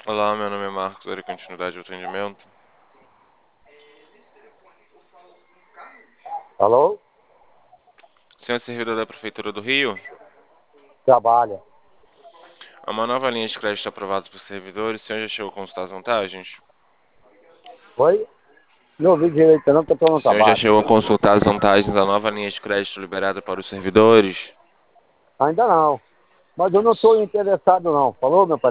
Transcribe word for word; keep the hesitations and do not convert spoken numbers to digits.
Olá, meu nome é Marcos, darei continuidade ao atendimento. Alô? O senhor é servidor da Prefeitura do Rio? Trabalha. Há uma nova linha de crédito aprovada por servidores. O senhor já chegou a consultar as vantagens? Oi? Não ouvi direito não, porque eu estou O no senhor já trabalho. chegou a consultar as vantagens da nova linha de crédito liberada para os servidores? Ainda não. Mas eu não estou interessado não. Falou, meu pai?